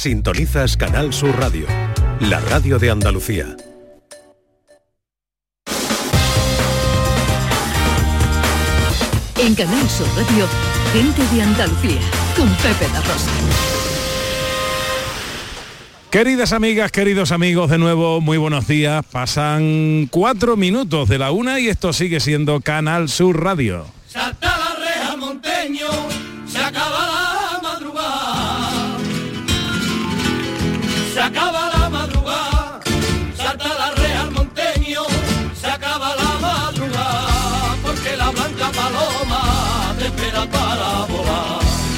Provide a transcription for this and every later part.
Sintonizas Canal Sur Radio, la radio de Andalucía. En Canal Sur Radio, gente de Andalucía, con Pepe da Rosa. Queridas amigas, queridos amigos, de nuevo, muy buenos días. Pasan 4 minutos de la 1 y esto sigue siendo Canal Sur Radio. Salta la reja monteño, se acaba la madrugada. Se acaba la madrugada, salta la reja monteño, se acaba la madrugada, porque la blanca paloma te espera para volar.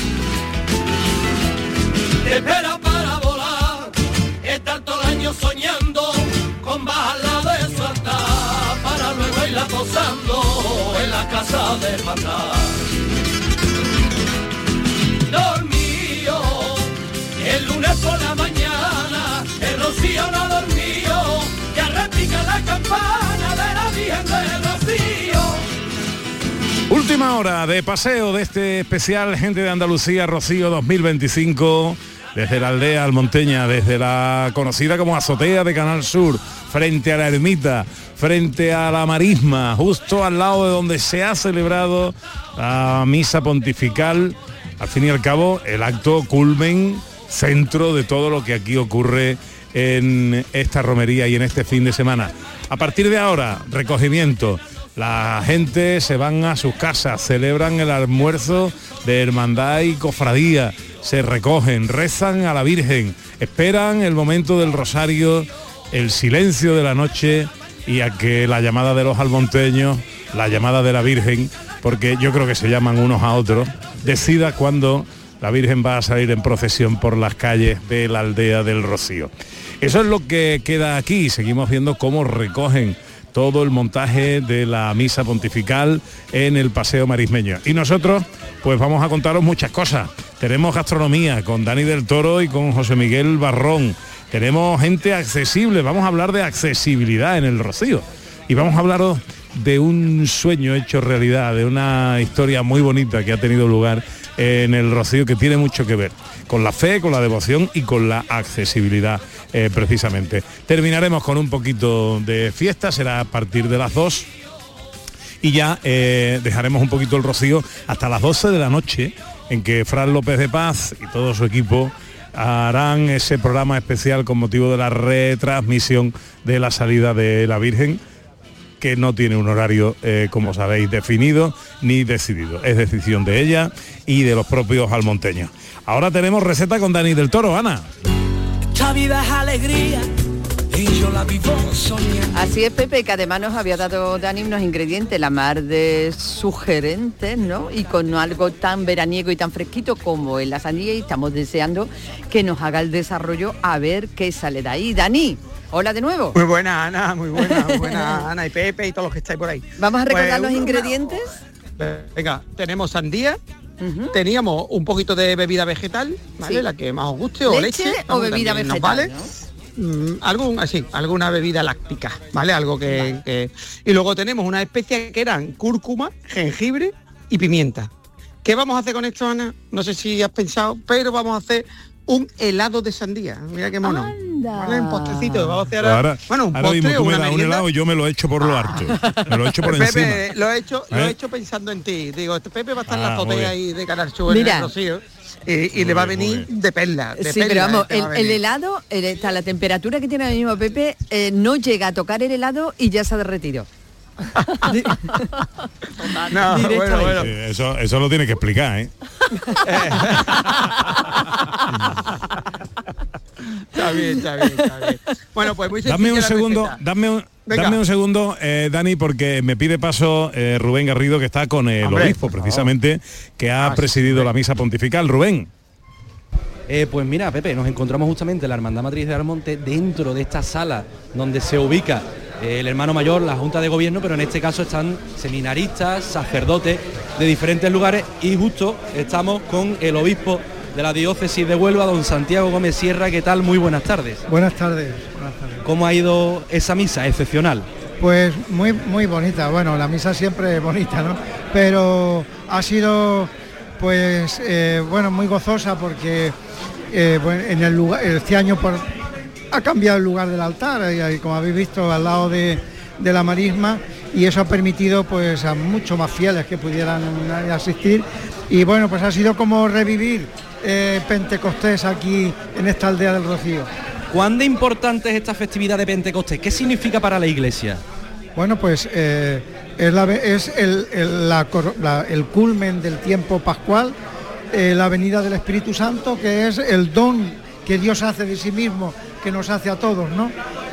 Te espera para volar, estar todo el año soñando con bajarla de su altar, para luego irla posando en la casa de matar. Dormido, el lunes por la mañana, el rocío no dormido, ya repica la campana de la Virgen del Rocío. Última hora de paseo de este especial Gente de Andalucía Rocío 2025, desde la aldea almonteña, desde la conocida como azotea de Canal Sur, frente a la ermita, frente a la marisma, justo al lado de donde se ha celebrado la misa pontifical. Al fin y al cabo, el acto culmen, centro de todo lo que aquí ocurre en esta romería y en este fin de semana. A partir de ahora, recogimiento. La gente se van a sus casas, celebran el almuerzo de hermandad y cofradía, se recogen, rezan a la Virgen, esperan el momento del rosario, el silencio de la noche y a que la llamada de los almonteños, la llamada de la Virgen, porque yo creo que se llaman unos a otros, decida cuándo la Virgen va a salir en procesión por las calles de la aldea del Rocío. Eso es lo que queda aquí. Seguimos viendo cómo recogen todo el montaje de la misa pontifical en el paseo marismeño. Y nosotros, pues vamos a contaros muchas cosas. Tenemos gastronomía con Dani del Toro y con José Miguel Barrón. Tenemos gente accesible, vamos a hablar de accesibilidad en el Rocío. Y vamos a hablaros de un sueño hecho realidad, de una historia muy bonita que ha tenido lugar en el Rocío, que tiene mucho que ver con la fe, con la devoción y con la accesibilidad precisamente. Terminaremos con un poquito de fiesta, será a partir de las 2 y ya dejaremos un poquito el Rocío hasta las 12 de la noche, en que Fran López de Paz y todo su equipo harán ese programa especial con motivo de la retransmisión de la salida de la Virgen, que no tiene un horario, como sabéis, definido ni decidido. Es decisión de ella y de los propios almonteños. Ahora tenemos receta con Dani del Toro. Ana. Esta vida es alegría y yo la vivo soñando. Así es, Pepe, que además nos había dado Dani unos ingredientes, la mar de sugerentes, ¿no? Y con algo tan veraniego y tan fresquito como en la sandía, y estamos deseando que nos haga el desarrollo a ver qué sale de ahí. Dani, hola de nuevo. Muy buena, Ana, muy buena Ana y Pepe y todos los que estáis por ahí. Vamos a recordar los ingredientes. Venga, tenemos sandía. Teníamos un poquito de bebida vegetal, ¿vale? Sí. La que más os guste, o leche o bebida vegetal, ¿vale? ¿No? Alguna bebida láctica, ¿vale? Algo que... Y luego tenemos una especie que eran cúrcuma, jengibre y pimienta. ¿Qué vamos a hacer con esto, Ana? No sé si has pensado, pero vamos a hacer un helado de sandía. Mira qué mono. ¿Vale? Un postrecito. Vamos a hacer ahora un postre, un helado, yo me lo he hecho por lo harto. Me lo he hecho por Pepe, encima. Lo he hecho pensando en ti. Digo, este Pepe va a estar en la azotea ahí de Canal Sur en el Rocío. Y le va a venir de perla. Sí, pero vamos, el helado, está la temperatura que tiene ahora mismo Pepe, no llega a tocar el helado y ya se ha derretido. No, bueno. Eso lo tiene que explicar, ¿eh? Está bien. Bueno, pues muy sencilla. Dame un segundo, Dani, porque me pide paso Rubén Garrido, que está con el obispo, precisamente, que ha presidido la misa pontifical. Rubén. Pues mira, Pepe, nos encontramos justamente en la Hermandad Matriz de Almonte, dentro de esta sala donde se ubica el hermano mayor, la Junta de Gobierno, pero en este caso están seminaristas, sacerdotes de diferentes lugares, y justo estamos con el obispo de la diócesis de Huelva, don Santiago Gómez Sierra. ¿Qué tal? Muy buenas tardes. Buenas tardes. ¿Cómo ha ido esa misa? Excepcional. Pues muy bonita. Bueno, la misa siempre es bonita, ¿no? Pero ha sido, pues, muy gozosa, porque bueno, en el lugar, este año ha cambiado el lugar del altar, como habéis visto, al lado de la marisma, y eso ha permitido pues a muchos más fieles que pudieran asistir, y bueno, pues ha sido como revivir Pentecostés aquí en esta aldea del Rocío. ¿Cuán de importante es esta festividad de Pentecostés? ¿Qué significa para la Iglesia? Bueno, pues es el culmen del tiempo pascual, la venida del Espíritu Santo, que es el don que Dios hace de sí mismo, que nos hace a todos, ¿no?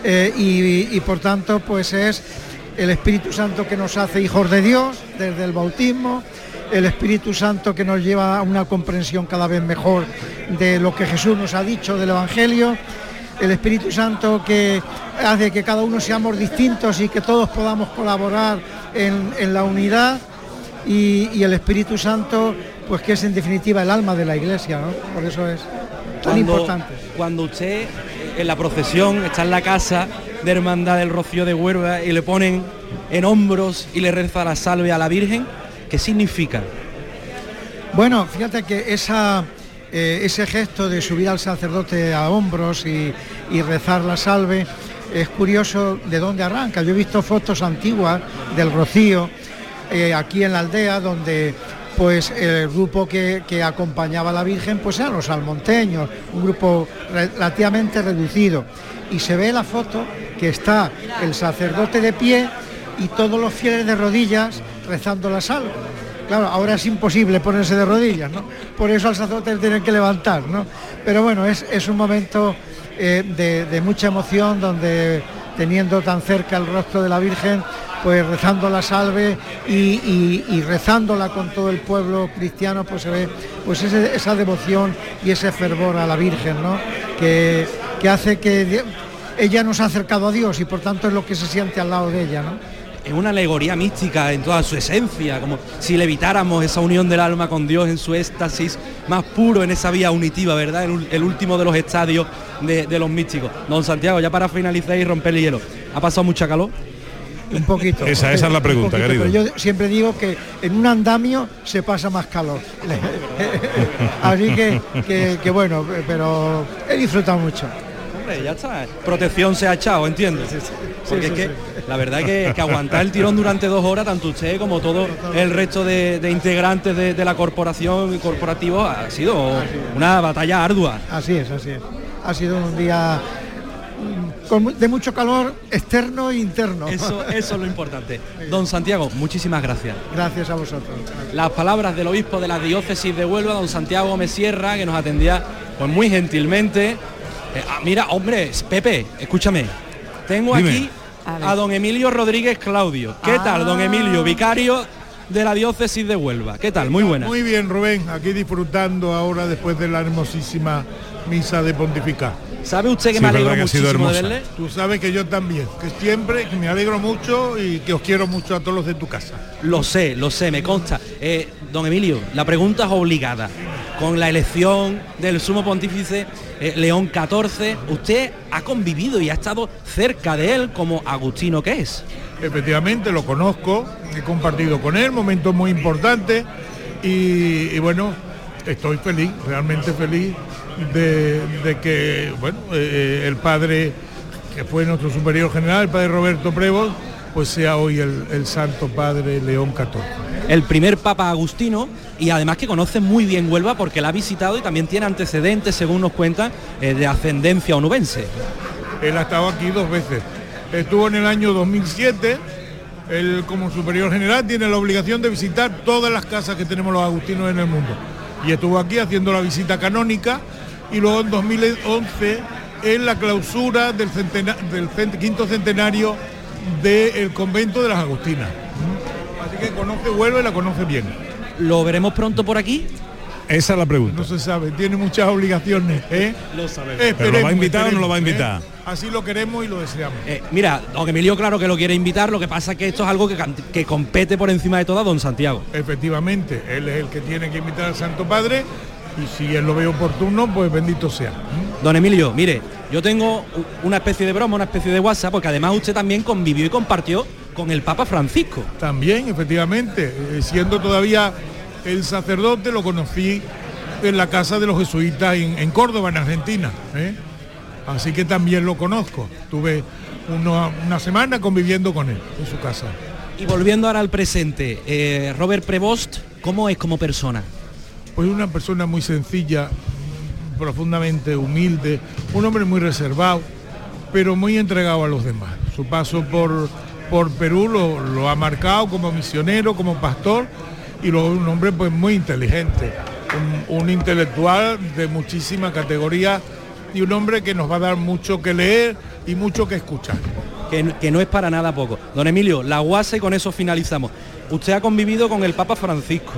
Y por tanto, pues es el Espíritu Santo que nos hace hijos de Dios desde el bautismo, el Espíritu Santo que nos lleva a una comprensión cada vez mejor de lo que Jesús nos ha dicho del Evangelio, el Espíritu Santo que hace que cada uno seamos distintos y que todos podamos colaborar en la unidad, y el Espíritu Santo, pues que es en definitiva el alma de la Iglesia, ¿no? Por eso es tan importante. Cuando usted en la procesión está en la casa de Hermandad del Rocío de Huelva y le ponen en hombros y le reza la salve a la Virgen, ¿qué significa? Bueno, fíjate que ese gesto de subir al sacerdote a hombros y rezar la salve es curioso de dónde arranca. Yo he visto fotos antiguas del Rocío aquí en la aldea, donde pues el grupo que acompañaba a la Virgen pues eran los salmonteños, un grupo relativamente reducido, y se ve la foto que está el sacerdote de pie y todos los fieles de rodillas rezando la salve. Claro, ahora es imposible ponerse de rodillas, ¿no? Por eso al sacerdote tienen que levantar, ¿no? Pero bueno, es un momento de mucha emoción, donde teniendo tan cerca el rostro de la Virgen, pues rezando la salve y rezándola con todo el pueblo cristiano, pues se ve pues esa devoción y ese fervor a la Virgen, ¿no? Que hace que ella nos ha acercado a Dios, y por tanto es lo que se siente al lado de ella, ¿no? Es una alegoría mística en toda su esencia, como si levitáramos esa unión del alma con Dios en su éxtasis más puro, en esa vía unitiva, ¿verdad? El último de los estadios de los místicos. Don Santiago, ya para finalizar y romper el hielo, ¿ha pasado mucha calor? Un poquito. Esa es la pregunta, querido. Pero yo siempre digo que en un andamio se pasa más calor. Así que bueno, pero he disfrutado mucho. Hombre, ya está. Protección se ha echado, ¿entiendes? Porque es que la verdad es que aguantar el tirón durante 2 horas, tanto usted como todo el resto de integrantes de la corporación y corporativo, ha sido una batalla ardua. Así es. Ha sido un día de mucho calor externo e interno. Eso es lo importante. Don Santiago, muchísimas gracias. Gracias a vosotros. Las palabras del obispo de la diócesis de Huelva, don Santiago Gómez Sierra, que nos atendía pues muy gentilmente. Mira, hombre, Pepe, escúchame. Tengo Dime. aquí a don Emilio Rodríguez Claudio. ¿Qué tal, don Emilio, vicario de la diócesis de Huelva? ¿Qué tal? Muy buena. Muy bien, Rubén, aquí disfrutando ahora después de la hermosísima misa de pontificar. ¿Sabe usted que Sí, me alegro verdad que ha sido muchísimo de hermosa. verle? Tú sabes que yo también, que siempre que me alegro mucho y que os quiero mucho a todos los de tu casa. Lo sé, me consta. Don Emilio, la pregunta es obligada. Con la elección del sumo pontífice León XIV, usted ha convivido y ha estado cerca de él como agustino que es. Efectivamente, lo conozco, he compartido con él momentos muy importantes y bueno, estoy feliz, realmente feliz de que, bueno, el padre, que fue nuestro superior general, el padre Roberto Prevost, pues sea hoy el santo padre León XIV. El primer papa agustino, y además que conoce muy bien Huelva porque la ha visitado y también tiene antecedentes, según nos cuentan, de ascendencia onubense. Él ha estado aquí 2 veces. Estuvo en el año 2007, él como superior general tiene la obligación de visitar todas las casas que tenemos los agustinos en el mundo. Y estuvo aquí haciendo la visita canónica, y luego en 2011 en la clausura del quinto centenario del convento de las Agustinas. Así que conoce Huelva y la conoce bien. ¿Lo veremos pronto por aquí? Esa es la pregunta. No se sabe, tiene muchas obligaciones, ¿eh? Lo sabemos. ¿Pero lo va a invitar o no lo va a invitar? Así lo queremos y lo deseamos. Mira, don Emilio claro que lo quiere invitar, lo que pasa es que esto es algo que compete por encima de todo a don Santiago. Efectivamente, él es el que tiene que invitar al Santo Padre, y si él lo ve oportuno, pues bendito sea. Don Emilio, mire, yo tengo una especie de broma, una especie de WhatsApp, porque además usted también convivió y compartió con el Papa Francisco. También, efectivamente, siendo todavía el sacerdote, lo conocí en la casa de los jesuitas en Córdoba, en Argentina, así que también lo conozco. Tuve una semana conviviendo con él en su casa. Y volviendo ahora al presente, Robert Prevost, ¿cómo es como persona? Pues una persona muy sencilla, profundamente humilde, un hombre muy reservado, pero muy entregado a los demás. Su paso por Perú lo ha marcado como misionero, como pastor, y luego un hombre pues muy inteligente, un intelectual de muchísima categoría y un hombre que nos va a dar mucho que leer y mucho que escuchar. Que no es para nada poco. Don Emilio, la guasa, y con eso finalizamos. Usted ha convivido con el Papa Francisco,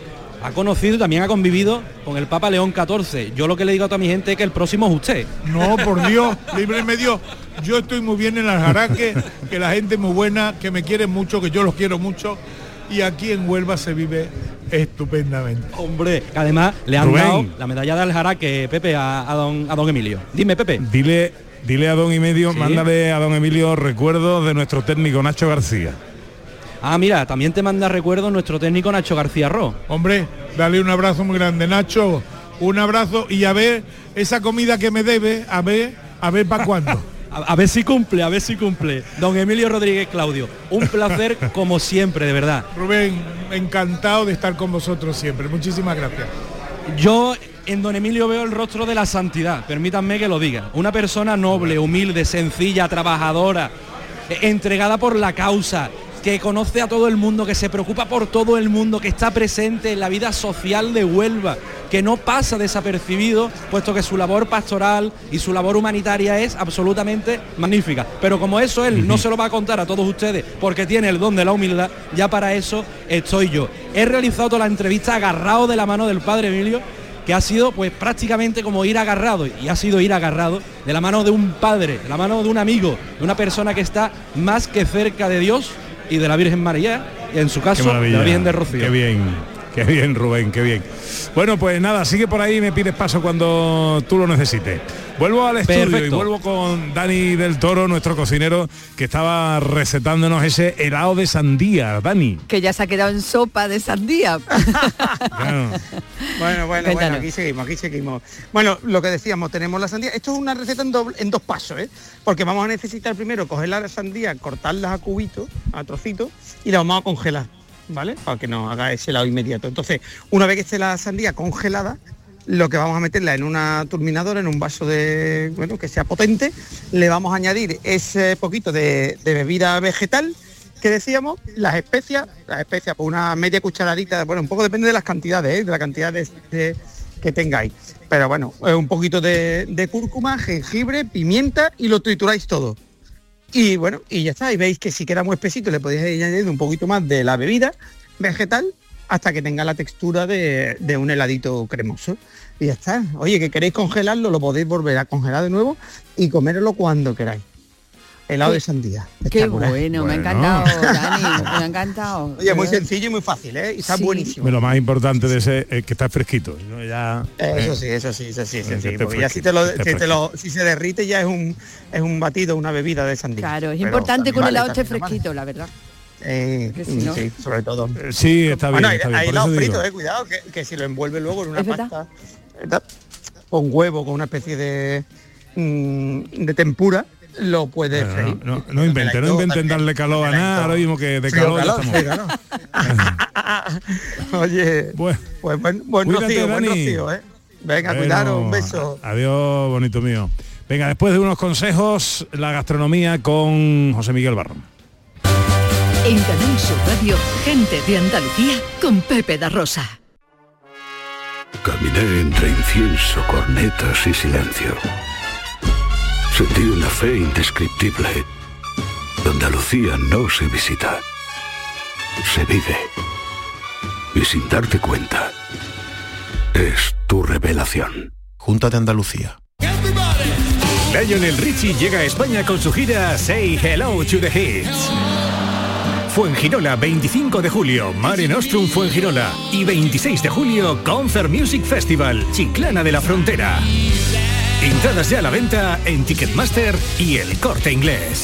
ha conocido y también ha convivido con el Papa León XIV. Yo lo que le digo a toda mi gente es que el próximo es usted. No, por Dios, líbreme Dios. Yo estoy muy bien en Aljaraque, que la gente es muy buena, que me quiere mucho, que yo los quiero mucho, y aquí en Huelva se vive estupendamente. Hombre, que además le han dado la medalla de Aljaraque, Pepe, a don Emilio. Dime, Pepe. Dile a don Emilio, ¿sí? Mándale a don Emilio recuerdos de nuestro técnico Nacho García. Ah, mira, también te manda recuerdos nuestro técnico Nacho García Ro. Hombre, dale un abrazo muy grande, Nacho. Un abrazo, y a ver esa comida que me debe, a ver para cuándo. A ver si cumple, a ver si cumple. Don Emilio Rodríguez Claudio, un placer como siempre, de verdad. Rubén, encantado de estar con vosotros siempre. Muchísimas gracias. Yo en don Emilio veo el rostro de la santidad, permítanme que lo diga. Una persona noble, humilde, sencilla, trabajadora, entregada por la causa, que conoce a todo el mundo, que se preocupa por todo el mundo, que está presente en la vida social de Huelva, que no pasa desapercibido, puesto que su labor pastoral y su labor humanitaria es absolutamente magnífica. Pero como eso él no se lo va a contar a todos ustedes, porque tiene el don de la humildad, ya para eso estoy yo. He realizado toda la entrevista agarrado de la mano del padre Emilio, que ha sido pues prácticamente como ir agarrado, y ha sido ir agarrado de la mano de un padre, de la mano de un amigo, de una persona que está más que cerca de Dios y de la Virgen María, y en su caso de la Virgen de Rocío. Qué bien, Rubén, qué bien. Bueno, pues nada, sigue por ahí y me pides paso cuando tú lo necesites. Vuelvo al estudio y vuelvo con Dani del Toro, nuestro cocinero, que estaba recetándonos ese helado de sandía. Dani. Que ya se ha quedado en sopa de sandía. Claro. Bueno, aquí seguimos. Bueno, lo que decíamos, tenemos la sandía. Esto es una receta en dos pasos, porque vamos a necesitar primero coger la sandía, cortarlas a cubitos, a trocitos, y la vamos a congelar, ¿vale? Para que nos haga ese helado inmediato. Entonces, una vez que esté la sandía congelada, lo que vamos a meterla en una turbinadora, en un vaso que sea potente, le vamos a añadir ese poquito de bebida vegetal que decíamos, las especias por una media cucharadita, bueno, un poco depende de las cantidades, de la cantidad que tengáis. Pero bueno, un poquito de cúrcuma, jengibre, pimienta, y lo trituráis todo. Y bueno, y ya está, y veis que si queda muy espesito le podéis añadir un poquito más de la bebida vegetal hasta que tenga la textura de un heladito cremoso. Y ya está. Oye, que queréis congelarlo, lo podéis volver a congelar de nuevo y coméroslo cuando queráis. Helado de sandía. Qué bueno, me ha encantado, Dani, me ha encantado. Oye, muy sencillo y muy fácil, y está buenísimo. Lo más importante de ese es que está fresquito, ¿no? Ya, eso sí, porque ya si se derrite ya es un batido, una bebida de sandía. Claro, es importante que un helado esté fresquito, la verdad. Sí, sobre todo. Sí, está bien. Bueno, hay helado frito, cuidado, que si lo envuelve luego en una pasta con huevo, con una especie de tempura, lo puedes freír. No inventen darle calor a nada, ahora mismo que de calor estamos. Oye, buen rocío, Venga, cuidaros, un beso. Adiós, bonito mío. Venga, después de unos consejos, la gastronomía con José Miguel Barrón. En Canal Sur Radio, gente de Andalucía con Pepe da Rosa. Caminé entre incienso, cornetas y silencio. Sentí una fe indescriptible. Andalucía no se visita, se vive. Y sin darte cuenta, es tu revelación. Junta de Andalucía. Lionel Richie llega a España con su gira Say Hello to the Hits. Fuengirola, 25 de julio, Mare Nostrum Fuengirola. Y 26 de julio, Concert Music Festival, Chiclana de la Frontera. Entradas ya a la venta en Ticketmaster y El Corte Inglés.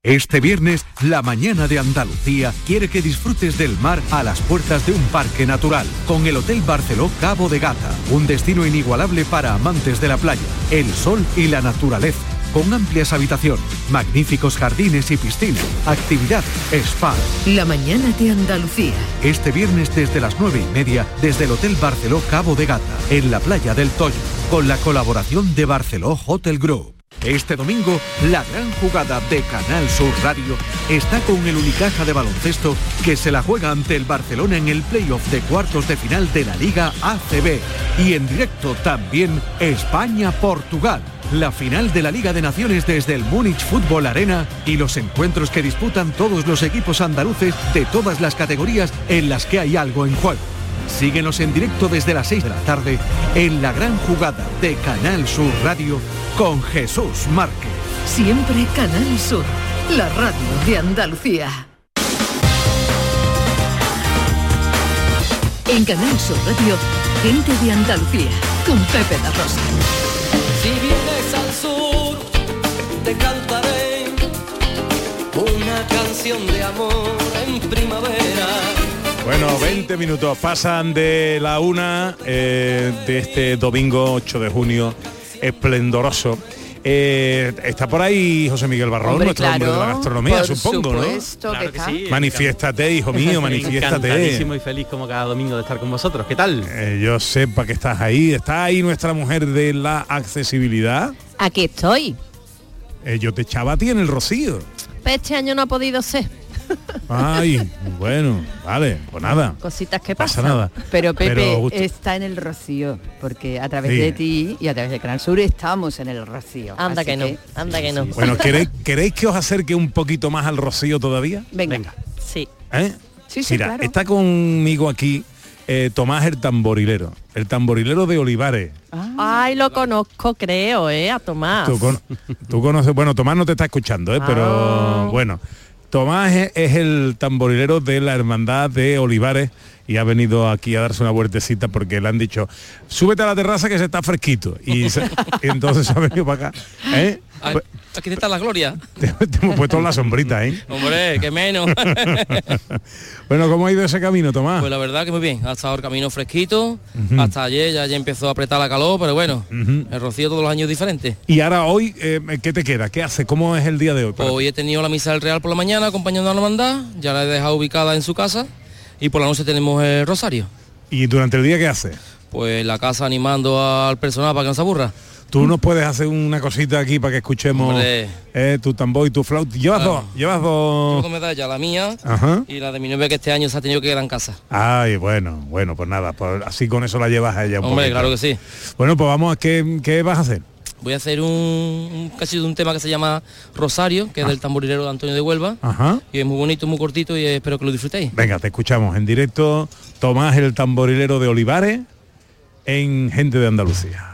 Este viernes, la mañana de Andalucía quiere que disfrutes del mar a las puertas de un parque natural, con el Hotel Barceló Cabo de Gata, un destino inigualable para amantes de la playa, el sol y la naturaleza, con amplias habitaciones, magníficos jardines y piscinas, actividad, spa. La mañana de Andalucía. Este viernes desde las 9:30, desde el Hotel Barceló Cabo de Gata, en la playa del Toyo, con la colaboración de Barceló Hotel Group. Este domingo, la gran jugada de Canal Sur Radio está con el Unicaja de baloncesto que se la juega ante el Barcelona en el playoff de cuartos de final de la Liga ACB. Y en directo también España-Portugal, la final de la Liga de Naciones desde el Múnich Fútbol Arena y los encuentros que disputan todos los equipos andaluces de todas las categorías en las que hay algo en juego. Síguenos en directo desde las 6 de la tarde en la gran jugada de Canal Sur Radio con Jesús Márquez. Siempre Canal Sur, la radio de Andalucía. En Canal Sur Radio, gente de Andalucía, con Pepe da Rosa. Si vienes al sur, te cantaré una canción de amor en primavera. Bueno, 20 minutos pasan de la 1 de este domingo 8 de junio, esplendoroso. Está por ahí José Miguel Barrón, Hombre, nuestro hombre de la gastronomía, supongo, ¿no? Claro que sí. Manifiéstate, hijo mío, manifiéstate. Encantadísimo y feliz como cada domingo de estar con vosotros. ¿Qué tal? Yo sepa que estás ahí. Está ahí nuestra mujer de la accesibilidad. Aquí estoy. Yo te echaba a ti en el Rocío. Este año no ha podido ser. Ay, bueno, vale, pues nada. Cositas que pasa pasan. nada. Pero Pepe está en el Rocío, porque a través de ti y a través de Canal Sur estamos en el Rocío. Anda que no, anda que no. Bueno, ¿queréis que os acerque un poquito más al Rocío todavía? Venga. Sí. Sí, Mira, claro. está conmigo aquí Tomás el tamborilero de Olivares. Ay, lo conozco, creo, a Tomás. Tú conoces, bueno, Tomás no te está escuchando, pero bueno. Tomás es el tamborilero de la hermandad de Olivares y ha venido aquí a darse una vueltecita porque le han dicho, súbete a la terraza que se está fresquito. Y entonces ha venido para acá. Aquí está la gloria. Te hemos puesto en la sombrita, ¿eh? Hombre, que menos. Bueno, ¿cómo ha ido ese camino, Tomás? Pues la verdad que muy bien. Ha estado el camino fresquito. Hasta ayer ya empezó a apretar la calor, pero bueno, el Rocío todos los años diferente. Y ahora hoy, ¿qué te queda? ¿Qué hace? ¿Cómo es el día de hoy? Pues hoy he tenido la misa del Real por la mañana acompañando a la hermandad. Ya la he dejado ubicada en su casa. Y por la noche tenemos el rosario. ¿Y durante el día qué hace? Pues la casa animando al personal para que no se aburra. Tú nos puedes hacer una cosita aquí para que escuchemos tu tambor y tu flauta. Llevas dos. Llevo dos medallas, la mía y la de mi novia que este año se ha tenido que quedar en casa. Ay, bueno, pues nada, pues así con eso la llevas a ella un Hombre, poquito. claro que sí. Bueno, pues vamos a ¿qué vas a hacer? Voy a hacer casi un tema que se llama Rosario, que es del tamborilero de Antonio de Huelva. Y es muy bonito, muy cortito y espero que lo disfrutéis. Venga, te escuchamos en directo. Tomás el tamborilero de Olivares en Gente de Andalucía.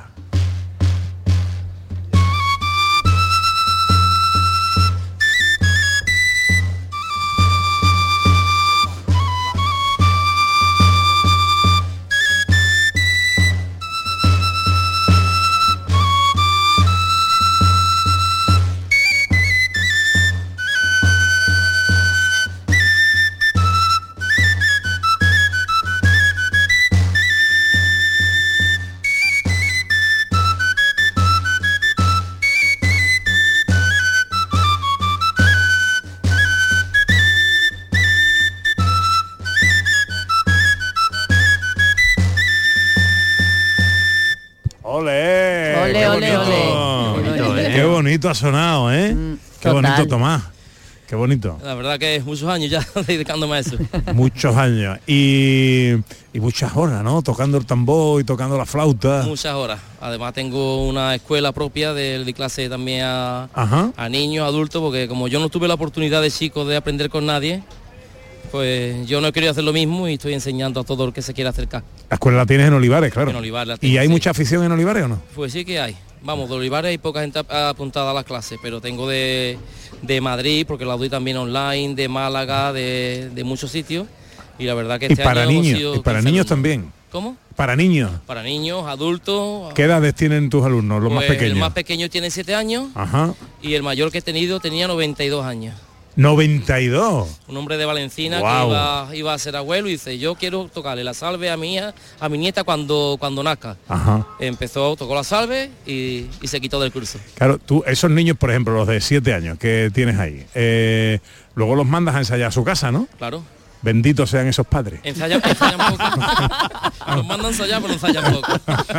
Qué bonito ha sonado, ¿eh? Qué bonito, Tomás. Qué bonito. La verdad que es muchos años ya dedicándome a eso. Muchos años. Y muchas horas, ¿no? Tocando el tambor y tocando la flauta. Muchas horas. Además tengo una escuela propia de clase también a niños, adultos, porque como yo no tuve la oportunidad de chico de aprender con nadie, pues yo no he querido hacer lo mismo y estoy enseñando a todo el que se quiera acercar. La escuela la tienes en Olivares, claro. En Olivares la tengo, ¿Y hay mucha afición en Olivares o no? Pues sí que hay. Vamos, de Olivares hay poca gente apuntada a las clases, pero tengo de Madrid, porque la doy también online, de Málaga, de muchos sitios. Y la verdad que este para año niños, hemos sido y para niños también. ¿Cómo? Para niños. Para niños, adultos. ¿Qué edades tienen tus alumnos, los más pequeños? El más pequeño tiene 7 años. Ajá. Y el mayor que he tenido tenía 92 años. 92. Un hombre de Valencina. Wow. Que iba a ser abuelo y dice, yo quiero tocarle la salve a mi nieta cuando nazca. Ajá. Tocó la salve y se quitó del curso. Claro, tú, esos niños, por ejemplo, los de 7 años que tienes ahí, luego los mandas a ensayar a su casa, ¿no? Claro. Benditos sean esos padres. Ensayan poco. Los mandan a ensayar, pero ensayan poco.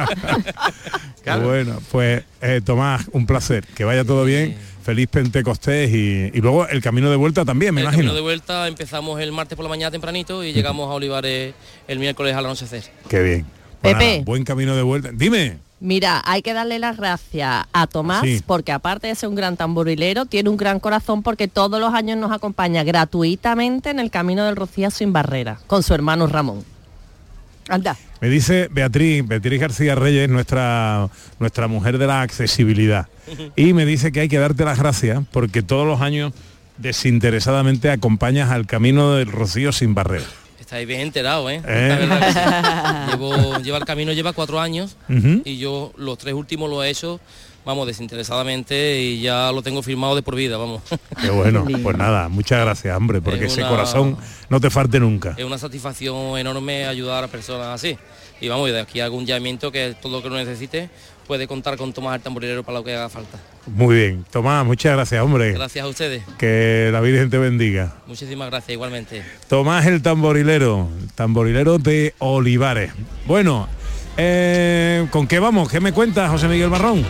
Claro. Bueno, pues Tomás, un placer. Que vaya todo bien. Feliz Pentecostés y luego el camino de vuelta también, me imagino. El camino de vuelta empezamos el martes por la mañana tempranito y llegamos a Olivares el miércoles al anochecer. Qué bien. Pues Pepe. nada, buen camino de vuelta. Dime. Mira, hay que darle las gracias a Tomás porque aparte de ser un gran tamborilero, tiene un gran corazón porque todos los años nos acompaña gratuitamente en el Camino del Rocío sin barrera, con su hermano Ramón. Anda. Me dice Beatriz García Reyes, nuestra mujer de la accesibilidad, y me dice que hay que darte las gracias porque todos los años desinteresadamente acompañas al Camino del Rocío sin barrera. Estáis bien enterados, ¿eh? La verdad que sí. Lleva el camino, lleva 4 años y yo los 3 últimos lo he hecho, vamos, desinteresadamente y ya lo tengo firmado de por vida, vamos. Qué bueno, pues nada, muchas gracias, hombre, porque ese corazón no te falte nunca. Es una satisfacción enorme ayudar a personas así. Y vamos, y de aquí hago un llamamiento que todo lo que lo necesite puede contar con Tomás el tamborilero para lo que haga falta. Muy bien, Tomás, muchas gracias, hombre. Gracias a ustedes. Que la Virgen te bendiga. Muchísimas gracias, igualmente. Tomás el tamborilero de Olivares. Bueno, ¿con qué vamos? ¿Qué me cuentas, José Miguel Marrón?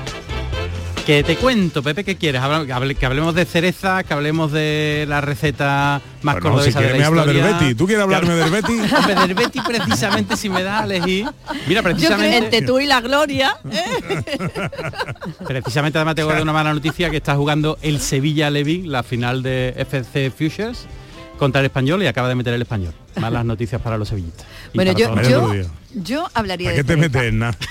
Que te cuento, Pepe, ¿qué quieres? Que hablemos de cereza, que hablemos de la receta más cordobesa de la historia. Me habla del Betty. ¿Tú quieres hablarme del Betty? Hombre, del Betty precisamente, si me das a elegir. Mira, precisamente... Entre tú y la Gloria. Precisamente además tengo una mala noticia, que está jugando el Sevilla Levin, la final de FC Futures, contra el Español y acaba de meter el Español. Malas noticias para los sevillistas. Bueno, yo hablaría de... ¿Para qué te metes en nasa?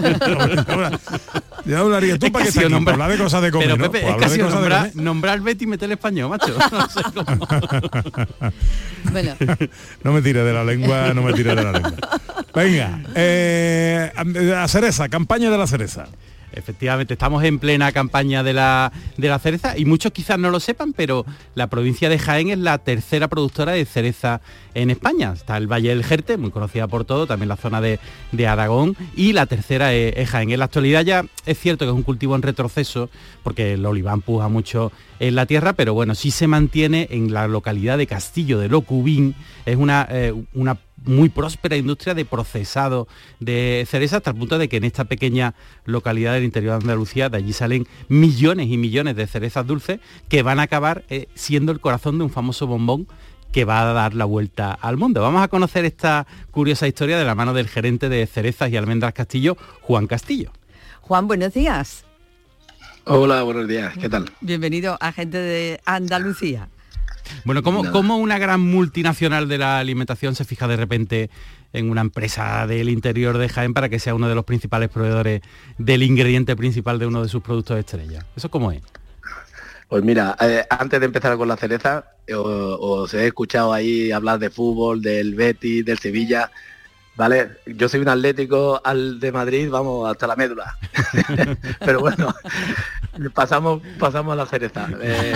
Yo hablaría tú para que te hablar de cosas de comer, pero, ¿no? Pepe, Pues es casi nombrar al Betty y meter el Español, macho. No sé cómo. Bueno. No me tires de la lengua, Venga, la cereza, campaña de la cereza. Efectivamente, estamos en plena campaña de la cereza y muchos quizás no lo sepan, pero la provincia de Jaén es la tercera productora de cereza en España. Está el Valle del Jerte, muy conocida por todo, también la zona de Aragón, y la tercera es Jaén. En la actualidad ya es cierto que es un cultivo en retroceso, porque el oliván puja mucho en la tierra, pero bueno, sí se mantiene en la localidad de Castillo de Locubín. Es una muy próspera industria de procesado de cereza, hasta el punto de que en esta pequeña localidad del interior de Andalucía, de allí salen millones y millones de cerezas dulces que van a acabar siendo el corazón de un famoso bombón que va a dar la vuelta al mundo. Vamos a conocer esta curiosa historia de la mano del gerente de cerezas y almendras Castillo, Juan Castillo. Juan, buenos días. Hola, buenos días, ¿qué tal? Bienvenido a Gente de Andalucía. Bueno, ¿cómo una gran multinacional de la alimentación se fija de repente en una empresa del interior de Jaén para que sea uno de los principales proveedores del ingrediente principal de uno de sus productos estrella? ¿Eso cómo es? Pues mira, antes de empezar con la cereza, os he escuchado ahí hablar de fútbol, del Betis, del Sevilla, ¿vale? Yo soy un atlético de Madrid, vamos, hasta la médula. Pero bueno, pasamos a la cereza.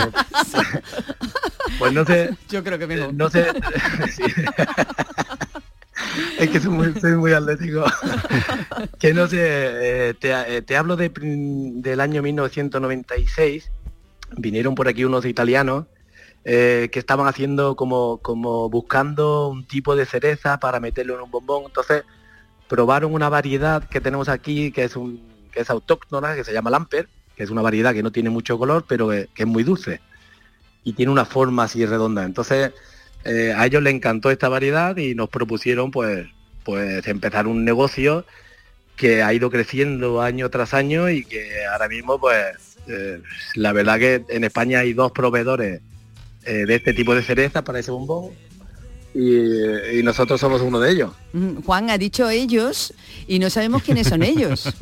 Pues no sé... Yo creo que mejor. No sé... Sí. Es que soy muy atlético. Que no sé, te hablo del año 1996. Vinieron por aquí unos italianos que estaban haciendo como buscando un tipo de cereza para meterlo en un bombón. Entonces probaron una variedad que tenemos aquí que es autóctona, que se llama Lamper, que es una variedad que no tiene mucho color, pero que es muy dulce y tiene una forma así redonda. Entonces a ellos les encantó esta variedad y nos propusieron pues empezar un negocio que ha ido creciendo año tras año y que ahora mismo la verdad que en España hay 2 proveedores de este tipo de cereza para ese bombón y nosotros somos uno de ellos. Juan ha dicho ellos y no sabemos quiénes son ellos.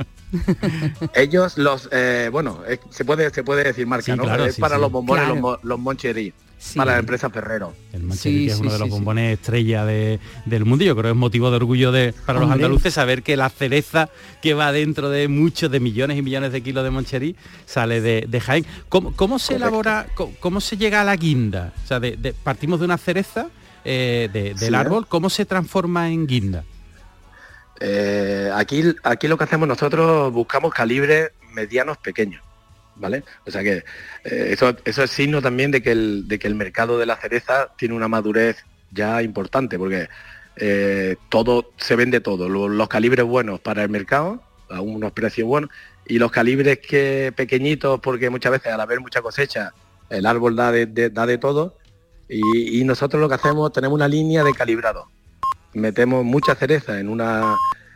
Ellos se puede decir marca, sí, ¿no? Claro, es para los bombones, sí. Los Moncherí. para la empresa Ferrero. El Moncherí, que es uno de los bombones estrella del mundo. Yo creo que es motivo de orgullo para los andaluces saber que la cereza que va dentro de muchos, de millones y millones de kilos de Moncherí, sale de Jaén. ¿Cómo se elabora, cómo se llega a la guinda? O sea, partimos de una cereza del árbol, ¿cómo se transforma en guinda? Aquí lo que hacemos nosotros, buscamos calibres medianos pequeños, ¿vale? O sea que eso es signo también de que el mercado de la cereza tiene una madurez ya importante, porque todo se vende todo, los calibres buenos para el mercado, a unos precios buenos, y los calibres que pequeñitos, porque muchas veces al haber mucha cosecha, el árbol da de todo, y nosotros lo que hacemos, tenemos una línea de calibrado. Metemos mucha cereza en una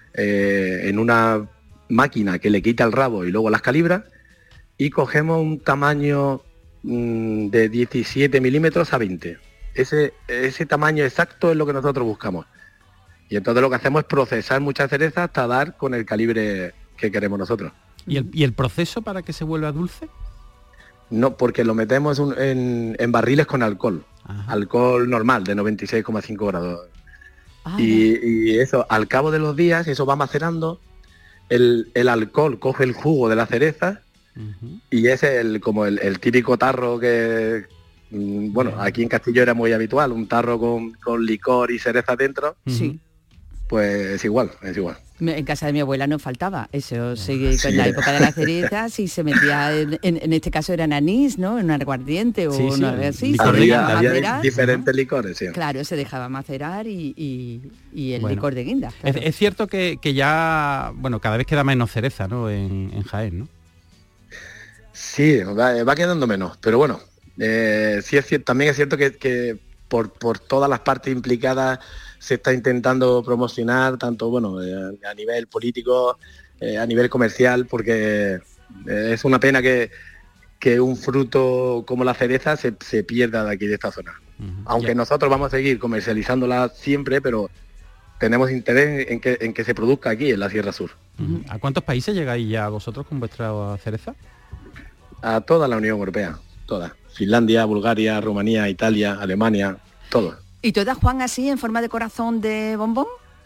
máquina que le quita el rabo y luego las calibra, y cogemos un tamaño de 17 milímetros a 20. Ese tamaño exacto es lo que nosotros buscamos. Y entonces lo que hacemos es procesar mucha cereza hasta dar con el calibre que queremos nosotros. ¿Y el proceso para que se vuelva dulce? No, porque lo metemos en barriles con alcohol. Ajá. Alcohol normal, de 96,5 grados. Y eso, al cabo de los días, eso va macerando, el alcohol coge el jugo de la cereza, y es como el típico tarro que, bueno, aquí en Castillo era muy habitual, un tarro con licor y cereza dentro. Sí. Pues es igual. En casa de mi abuela no faltaba eso, en la época de la cereza, si se metía, en este caso era en anís, ¿no? En un aguardiente o algo así. Había diferentes licores, sí. Claro, se dejaba macerar y el licor de guinda. Claro. Es cierto que ya, bueno, cada vez queda menos cereza, ¿no? En Jaén, ¿no? Sí, va quedando menos, pero bueno, sí es cierto, también es cierto que por todas las partes implicadas se está intentando promocionar, tanto a nivel político, a nivel comercial, porque es una pena que un fruto como la cereza se pierda de aquí, de esta zona. Aunque nosotros vamos a seguir comercializándola siempre, pero tenemos interés en que se produzca aquí, en la Sierra Sur. ¿A cuántos países llegáis ya vosotros con vuestra cereza? A toda la Unión Europea, toda. Finlandia, Bulgaria, Rumanía, Italia, Alemania, todo. ¿Y todas, Juan, así en forma de corazón de bombón?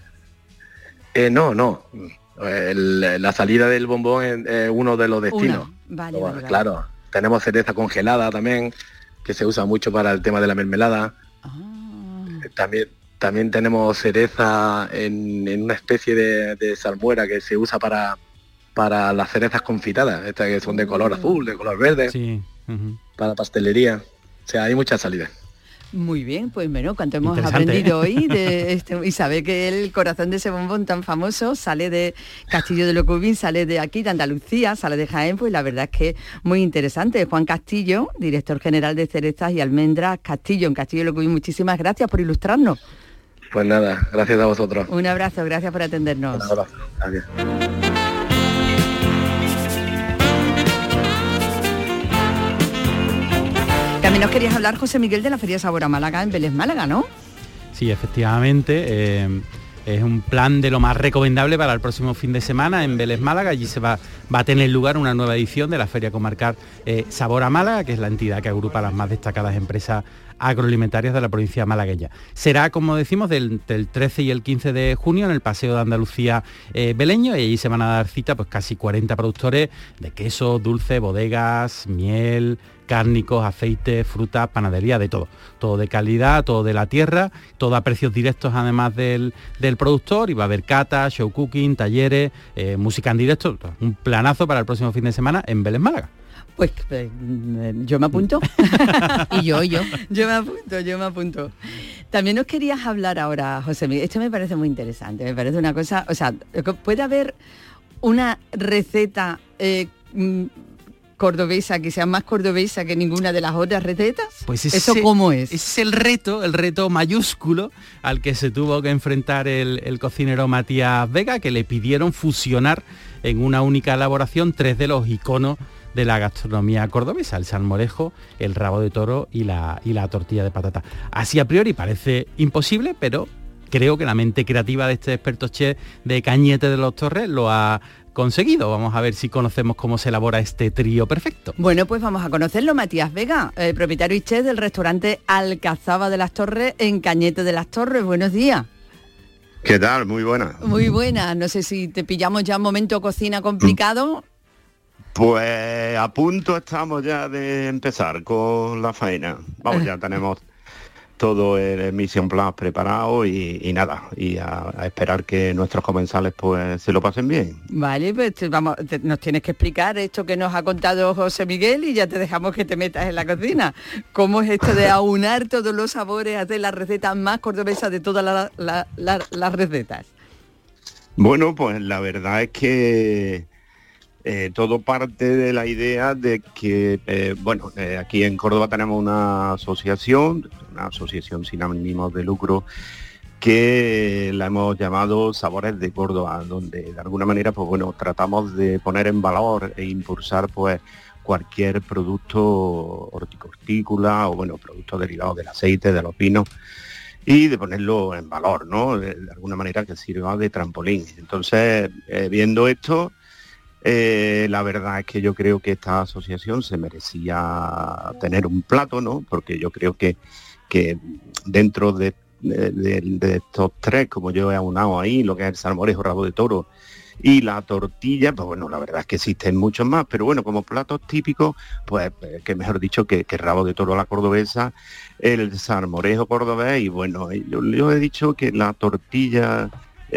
No. La salida del bombón es uno de los destinos. Vale. Claro, tenemos cereza congelada también, que se usa mucho para el tema de la mermelada. También tenemos cereza en una especie de salmuera que se usa para las cerezas confitadas, estas que son de color azul, de color verde, para pastelería. O sea, hay muchas salidas. Muy bien, pues bueno, cuánto hemos aprendido hoy de y saber que el corazón de ese bombón tan famoso sale de Castillo de Locubín, sale de aquí, de Andalucía, sale de Jaén, pues la verdad es que muy interesante. Juan Castillo, director general de Cerezas y Almendras Castillo, en Castillo de Locubín, muchísimas gracias por ilustrarnos. Pues nada, gracias a vosotros. Un abrazo, gracias por atendernos. Un abrazo, gracias. También nos querías hablar, José Miguel, de la Feria Sabor a Málaga en Vélez Málaga, ¿no? Sí, efectivamente, es un plan de lo más recomendable para el próximo fin de semana en Vélez Málaga. Allí se va a tener lugar una nueva edición de la Feria Comarcal Sabor a Málaga, que es la entidad que agrupa las más destacadas empresas agroalimentarias de la provincia malagueña. Será, como decimos, del 13 y el 15 de junio en el Paseo de Andalucía Beleño, y allí se van a dar cita pues casi 40 productores de queso, dulce, bodegas, miel, cárnicos, aceites, frutas, panadería, de todo de calidad, todo de la tierra, todo a precios directos además del productor, y va a haber catas, show cooking, talleres, música en directo, un planazo para el próximo fin de semana en Vélez Málaga. Pues yo me apunto. y yo. Yo me apunto. También nos querías hablar ahora, José Miguel, esto me parece muy interesante, me parece una cosa, o sea, puede haber una receta cordobesa que sea más cordobesa que ninguna de las otras recetas. Pues ¿eso cómo es? Es el reto mayúsculo al que se tuvo que enfrentar el cocinero Matías Vega, que le pidieron fusionar en una única elaboración 3 de los iconos de la gastronomía cordobesa: el salmorejo, el rabo de toro y la tortilla de patata. Así a priori parece imposible, pero creo que la mente creativa de este experto chef de Cañete de los Torres lo ha conseguido. Vamos a ver si conocemos cómo se elabora este trío perfecto. Bueno, pues vamos a conocerlo. Matías Vega, propietario y chef del restaurante Alcazaba de las Torres en Cañete de las Torres. Buenos días. ¿Qué tal? Muy buena. Muy buena. No sé si te pillamos ya un momento cocina complicado. Pues a punto estamos ya de empezar con la faena. Vamos, ya tenemos todo el Mission Plan preparado y nada, y a esperar que nuestros comensales pues se lo pasen bien. Vale, pues nos tienes que explicar esto que nos ha contado José Miguel y ya te dejamos que te metas en la cocina. ¿Cómo es esto de aunar todos los sabores, hacer la receta más cordobesa de todas las recetas? Bueno, pues la verdad es que todo parte de la idea de que, aquí en Córdoba tenemos una asociación sin ánimos de lucro, que la hemos llamado Sabores de Córdoba, donde de alguna manera, pues bueno, tratamos de poner en valor e impulsar pues cualquier producto hortícola o bueno, producto derivado del aceite, de los vinos, y de ponerlo en valor, ¿no? De alguna manera que sirva de trampolín. Entonces, viendo esto, la verdad es que yo creo que esta asociación se merecía tener un plato, ¿no? Porque yo creo que dentro de estos tres, como yo he aunado ahí, lo que es el salmorejo, rabo de toro y la tortilla, pues bueno, la verdad es que existen muchos más, pero bueno, como platos típicos, pues que mejor dicho que rabo de toro a la cordobesa, el salmorejo cordobés y bueno, yo he dicho que la tortilla...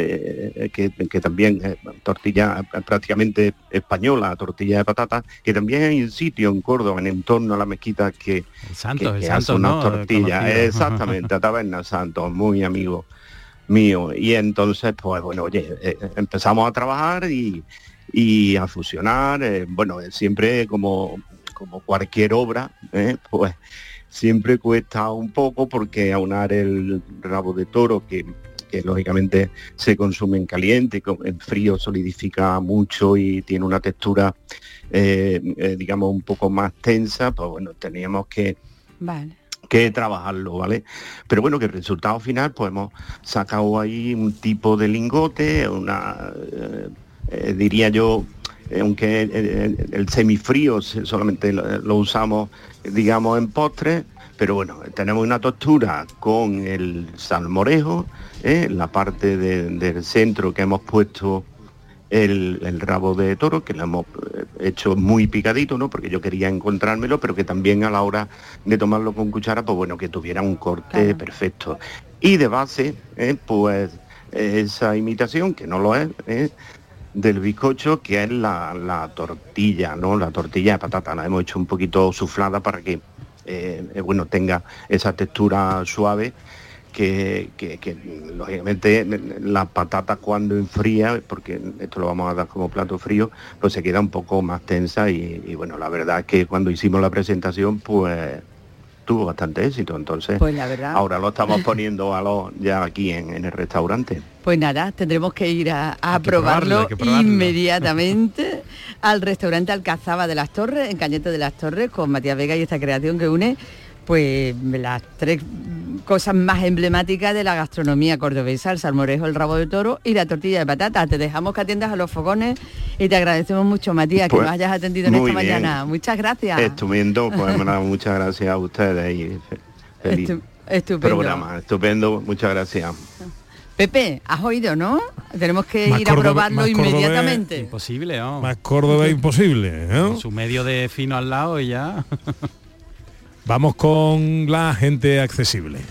que también tortilla prácticamente española, tortilla de patata, que también hay un sitio en Córdoba en torno a la mezquita que hace unas tortillas, exactamente, a Taberna Santos, muy amigo mío, y entonces pues bueno, oye, empezamos a trabajar y a fusionar, siempre como cualquier obra, pues siempre cuesta un poco, porque aunar el rabo de toro que lógicamente se consume en caliente, en frío solidifica mucho y tiene una textura, digamos, un poco más tensa, pues bueno, teníamos que trabajarlo, ¿vale? Pero bueno, que el resultado final, pues hemos sacado ahí un tipo de lingote, diría yo, aunque el semifrío solamente lo usamos, digamos, en postre, pero bueno, tenemos una textura con el salmorejo, la parte del centro que hemos puesto el rabo de toro, que lo hemos hecho muy picadito, ¿no? Porque yo quería encontrármelo, pero que también a la hora de tomarlo con cuchara, pues bueno, que tuviera un corte perfecto. Y de base, pues esa imitación, que no lo es, del bizcocho, que es la tortilla, ¿no? La tortilla de patata, la hemos hecho un poquito suflada para que tenga esa textura suave que lógicamente la patata cuando enfría, porque esto lo vamos a dar como plato frío, pues se queda un poco más tensa y bueno, la verdad es que cuando hicimos la presentación pues tuvo bastante éxito, entonces pues la verdad, ahora lo estamos poniendo ya aquí en el restaurante. Pues nada, tendremos que ir a probarlo inmediatamente al restaurante Alcazaba de las Torres, en Cañete de las Torres, con Matías Vega y esta creación que une pues las tres cosas más emblemáticas de la gastronomía cordobesa: el salmorejo, el rabo de toro y la tortilla de patata. Te dejamos que atiendas a los fogones y te agradecemos mucho, Matías, que nos hayas atendido en esta mañana. Muchas gracias. Estupendo, pues muchas gracias a ustedes y feliz estupendo programa, estupendo, muchas gracias. Pepe, has oído, ¿no? Tenemos que ir a probarlo inmediatamente. Imposible, ¿no? Más Córdoba imposible, ¿no? Con su medio de fino al lado y ya. Vamos con la gente accesible.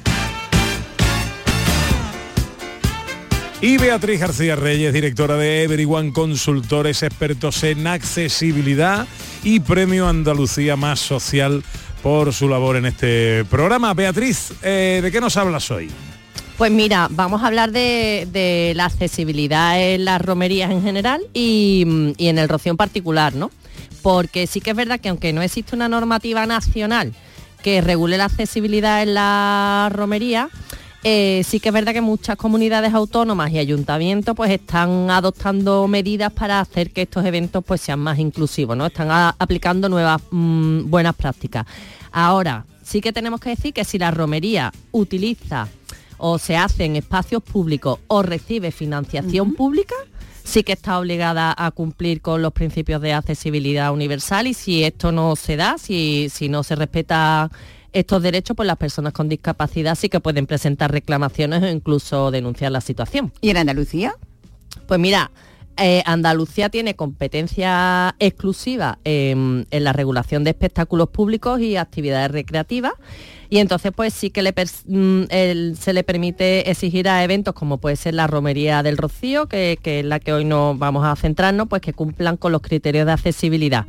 Y Beatriz García Reyes, directora de Everyone Consultores, expertos en accesibilidad y Premio Andalucía Más Social por su labor en este programa. Beatriz, ¿de qué nos hablas hoy? Pues mira, vamos a hablar de la accesibilidad en las romerías en general y en el rocío en particular, ¿no? Porque sí que es verdad que aunque no existe una normativa nacional que regule la accesibilidad en la romería, sí que es verdad que muchas comunidades autónomas y ayuntamientos pues están adoptando medidas para hacer que estos eventos pues sean más inclusivos, ¿no? Están aplicando nuevas buenas prácticas. Ahora, sí que tenemos que decir que si la romería utiliza o se hace en espacios públicos o recibe financiación pública, sí que está obligada a cumplir con los principios de accesibilidad universal, y si esto no se da, si no se respeta estos derechos, pues las personas con discapacidad sí que pueden presentar reclamaciones o incluso denunciar la situación. ¿Y en Andalucía? Pues mira, Andalucía tiene competencia exclusiva en la regulación de espectáculos públicos y actividades recreativas, y entonces pues sí que se le permite exigir a eventos como puede ser la Romería del Rocío, que es la que hoy nos vamos a centrarnos, pues que cumplan con los criterios de accesibilidad.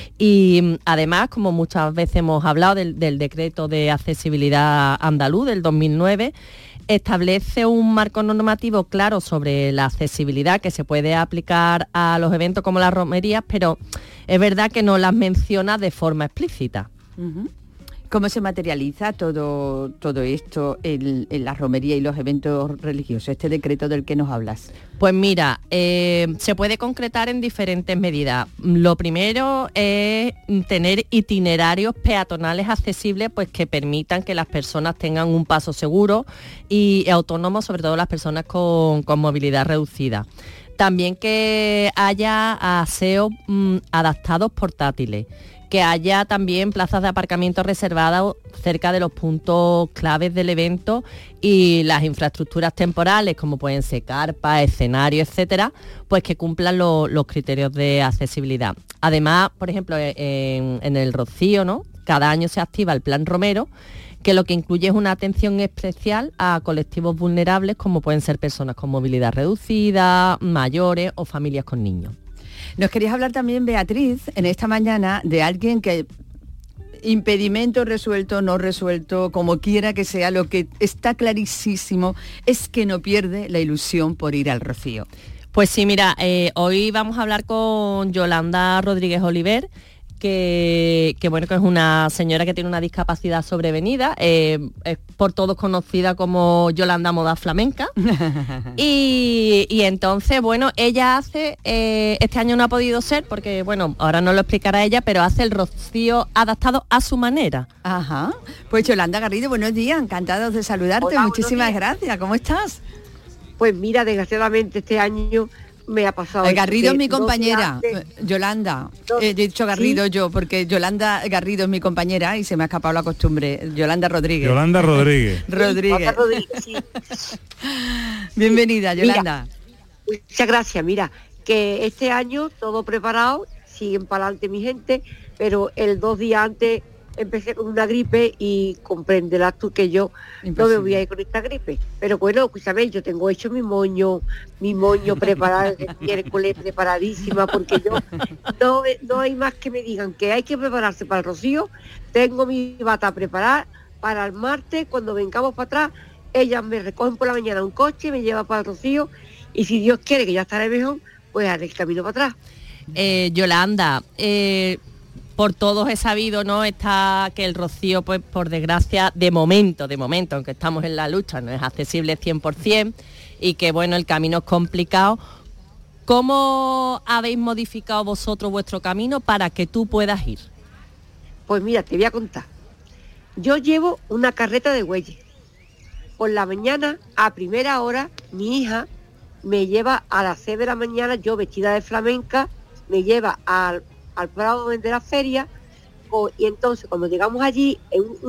Y además, como muchas veces hemos hablado del decreto de accesibilidad andaluz del 2009, establece un marco normativo claro sobre la accesibilidad que se puede aplicar a los eventos como las romerías, pero es verdad que no las menciona de forma explícita. Uh-huh. ¿Cómo se materializa todo esto en la romería y los eventos religiosos, este decreto del que nos hablas? Pues mira, se puede concretar en diferentes medidas. Lo primero es tener itinerarios peatonales accesibles, pues que permitan que las personas tengan un paso seguro y autónomo, sobre todo las personas con movilidad reducida. También que haya aseos adaptados portátiles, que haya también plazas de aparcamiento reservadas cerca de los puntos claves del evento, y las infraestructuras temporales, como pueden ser carpas, escenarios, etcétera, pues que cumplan los criterios de accesibilidad. Además, por ejemplo, en el Rocío, ¿no?, cada año se activa el Plan Romero, que lo que incluye es una atención especial a colectivos vulnerables, como pueden ser personas con movilidad reducida, mayores o familias con niños. Nos querías hablar también, Beatriz, en esta mañana, de alguien que, impedimento resuelto, no resuelto, como quiera que sea, lo que está clarísimo es que no pierde la ilusión por ir al Rocío. Pues sí, mira, hoy vamos a hablar con Yolanda Rodríguez Oliver, que bueno, que es una señora que tiene una discapacidad sobrevenida, es por todos conocida como Yolanda Moda Flamenca. y entonces, bueno, ella hace, este año no ha podido ser, porque bueno, ahora no lo explicará ella, pero hace el Rocío adaptado a su manera. Ajá. Pues Yolanda Garrido, buenos días, encantados de saludarte. Hola, muchísimas gracias. ¿Cómo estás? Pues mira, desgraciadamente este año me ha pasado. Garrido es mi compañera, Yolanda. He dicho Garrido, ¿sí? Yo, porque Yolanda Garrido es mi compañera y se me ha escapado la costumbre. Yolanda Rodríguez. Yolanda Rodríguez. Rodríguez. Sí. Bienvenida, Yolanda. Mira, muchas gracias. Mira, que este año todo preparado, siguen para adelante mi gente, pero el 2 días antes empecé con una gripe y comprenderás tú que yo no me voy a ir con esta gripe. Pero bueno, escúchame, yo tengo hecho mi moño preparado el miércoles, preparadísima, porque yo no hay más que me digan que hay que prepararse para el Rocío. Tengo mi bata preparada para el martes, cuando vengamos para atrás, ellas me recogen por la mañana un coche, me lleva para el Rocío, y si Dios quiere que ya estaré mejor, pues haré el camino para atrás. Yolanda, por todos he sabido, ¿no?, está que el Rocío, pues por desgracia, de momento, aunque estamos en la lucha, no es accesible 100%, y que bueno, el camino es complicado. ¿Cómo habéis modificado vosotros vuestro camino para que tú puedas ir? Pues mira, te voy a contar. Yo llevo una carreta de bueyes. Por la mañana, a primera hora, mi hija me lleva a las 6 de la mañana, yo vestida de flamenca, me lleva al Prado de la feria, y entonces cuando llegamos allí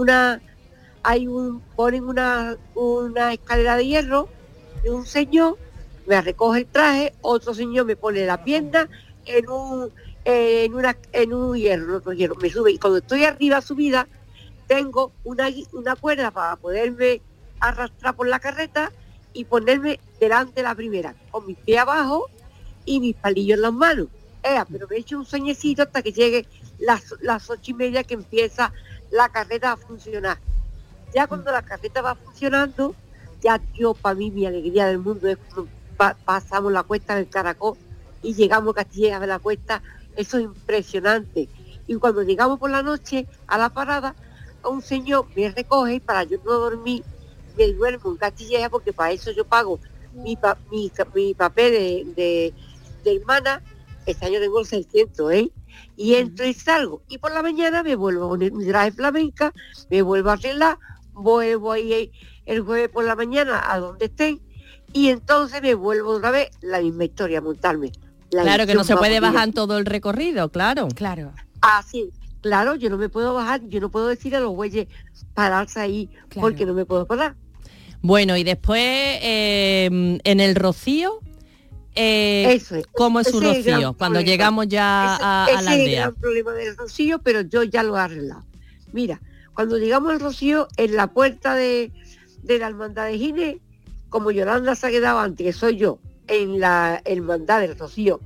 ponen una escalera de hierro, y un señor me recoge el traje, otro señor me pone la pierna en un hierro, otro hierro, me sube, y cuando estoy arriba subida tengo una cuerda para poderme arrastrar por la carreta y ponerme delante de la primera, con mis pies abajo y mis palillos en las manos. Pero me he hecho un sueñecito hasta que llegue las 8:30, que empieza la carreta a funcionar. Ya cuando la carreta va funcionando, ya yo, para mí, mi alegría del mundo es cuando pasamos la cuesta del Caracol y llegamos a Castillejas de la Cuesta. Eso es impresionante. Y cuando llegamos por la noche a la parada, un señor me recoge, y para yo no dormir, me duermo en Castillejas, porque para eso yo pago mi papel de hermana. Este año tengo 600, y entro y salgo, y por la mañana me vuelvo a poner mi traje flamenca, me vuelvo a arreglar, vuelvo ahí el jueves por la mañana a donde estén, Y entonces me vuelvo otra vez la misma historia a montarme. Claro, que no se puede bajar en todo el recorrido, claro. Claro. Así, claro, yo no me puedo bajar, yo no puedo decir a los bueyes pararse ahí, porque no me puedo parar. Bueno, y después en el rocío, eso es. ¿cómo es su rocío? Cuando llegamos ya a la aldea. Ese es el gran problema del rocío, pero yo ya lo he arreglado. Mira, cuando llegamos al rocío, en la puerta de la hermandad de Ginés, como Yolanda se ha quedado antes, que soy yo, en la hermandad del rocío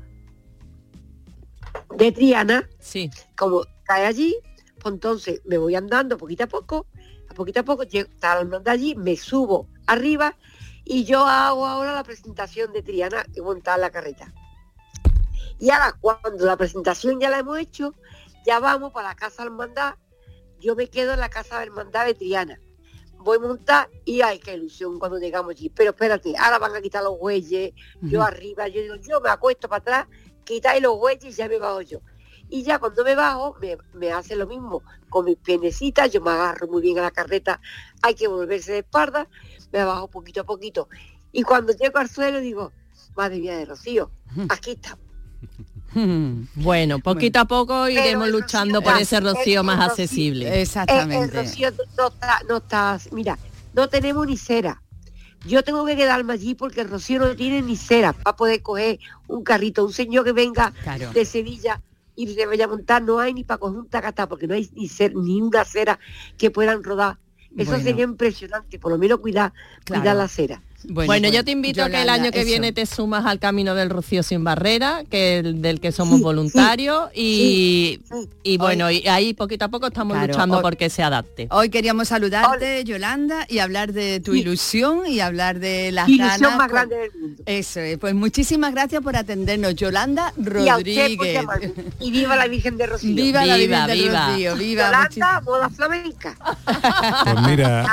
de Triana, como cae allí, pues entonces me voy andando poquito a poco, llego a la hermandad allí, me subo arriba y yo hago ahora la presentación de Triana y montar la carreta. Y ahora cuando la presentación ya la hemos hecho, ya vamos para la casa de hermandad, yo me quedo en la casa de hermandad de Triana. Voy a montar y ay, qué ilusión cuando llegamos allí. Pero espérate, ahora van a quitar los bueyes, yo arriba, yo digo, yo me acuesto para atrás, quitáis los bueyes y ya me bajo yo. Y ya cuando me bajo, me hace lo mismo con mis piernecitas, yo me agarro muy bien a la carreta, hay que volverse de espalda, me bajo poquito a poquito. Y cuando llego al suelo digo, madre mía de Rocío, aquí está. Bueno, poquito a poco iremos luchando por ese rocío más accesible. Exactamente. El rocío no está, mira, no tenemos ni cera. Yo tengo que quedarme allí porque el rocío no tiene ni cera para poder coger un carrito. Un señor que venga de Sevilla y se vaya a montar, no hay ni para coger un tacatá porque no hay ni una cera que puedan rodar. Eso sería impresionante, por lo menos cuidar la cera. Bueno, yo te invito a que el año que viene te sumas al Camino del Rocío sin barrera, del que somos voluntarios, y bueno, y ahí poquito a poco estamos luchando porque se adapte. Hoy queríamos saludarte, Yolanda, y hablar de tu ilusión y hablar de las ilusión ganas más grande del mundo. Eso es, pues muchísimas gracias por atendernos, Yolanda Rodríguez. Y viva la Virgen de Rocío. Viva la Virgen de Rocío, viva. Yolanda, boda flamenca. Pues mira,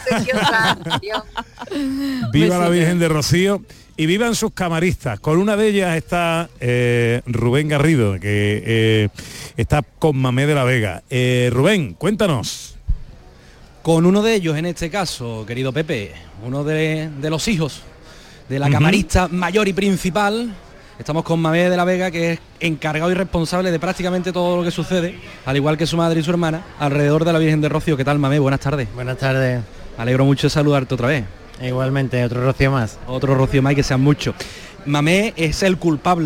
viva la Virgen de Rocío y vivan sus camaristas. Con una de ellas está Rubén Garrido, que está con Mamé de la Vega. Rubén, cuéntanos. Con uno de ellos, en este caso, querido Pepe, uno de los hijos de la camarista mayor y principal, estamos con Mamé de la Vega, que es encargado y responsable de prácticamente todo lo que sucede, al igual que su madre y su hermana, alrededor de la Virgen de Rocío. ¿Qué tal, Mamé? Buenas tardes. Buenas tardes. Me alegro mucho de saludarte otra vez. Igualmente, otro rocío más. Otro rocío más y que sean muchos. Mamé es el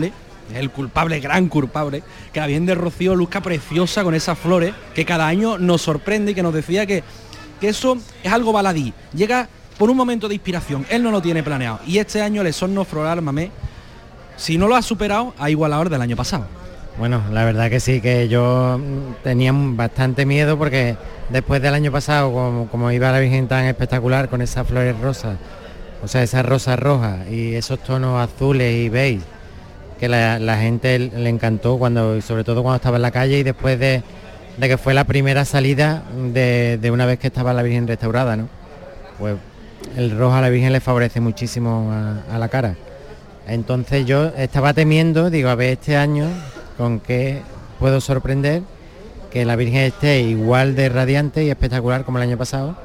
gran culpable, que la Virgen de Rocío luzca preciosa con esas flores, que cada año nos sorprende y que nos decía que eso es algo baladí. Llega por un momento de inspiración, él no lo tiene planeado. Y este año el esorno floral, Mamé, si no lo ha superado, ha igualado del año pasado. Bueno, la verdad que sí, que yo tenía bastante miedo porque después del año pasado, como iba la Virgen tan espectacular con esas flores rosas, o sea, esas rosas rojas y esos tonos azules y beige, que la gente le encantó, sobre todo cuando estaba en la calle y después de que fue la primera salida de una vez que estaba la Virgen restaurada, ¿no? Pues el rojo a la Virgen le favorece muchísimo a la cara. Entonces yo estaba temiendo, digo, a ver este año con qué puedo sorprender, que la Virgen esté igual de radiante y espectacular como el año pasado.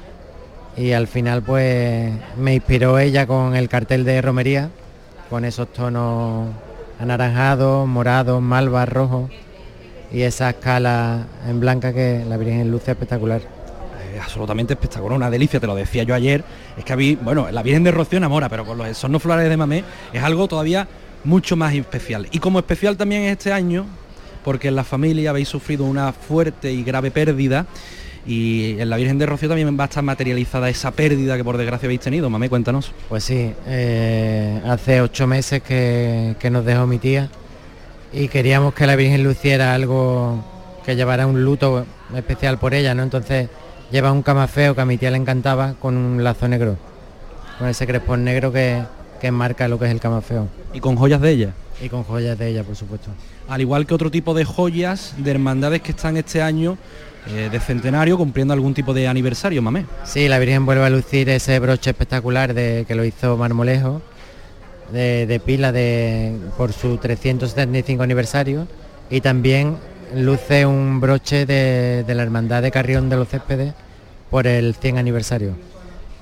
Y al final pues me inspiró ella con el cartel de romería, con esos tonos anaranjados, morados, malva, rojo y esa escala en blanca que la Virgen luce espectacular. Absolutamente espectacular, una delicia, te lo decía yo ayer. Es que la Virgen de Rocío enamora, pero con los esornos florales de Mamé es algo todavía mucho más especial. Y como especial también es este año, porque en la familia habéis sufrido una fuerte y grave pérdida, y en la Virgen de Rocío también va a estar materializada esa pérdida que por desgracia habéis tenido. Mamé, cuéntanos. Pues sí, hace 8 meses que nos dejó mi tía y queríamos que la Virgen luciera algo, que llevara un luto especial por ella, ¿no? Entonces lleva un camafeo que a mi tía le encantaba, con un lazo negro, con ese crespón negro que enmarca lo que es el camafeo. ¿Y con joyas de ella? Y con joyas de ella, por supuesto. Al igual que otro tipo de joyas de hermandades que están este año de centenario, cumpliendo algún tipo de aniversario, Mamé. Sí, la Virgen vuelve a lucir ese broche espectacular que lo hizo Marmolejo, de pila por su 375 aniversario, y también luce un broche de la Hermandad de Carrión de los Céspedes por el 100 aniversario.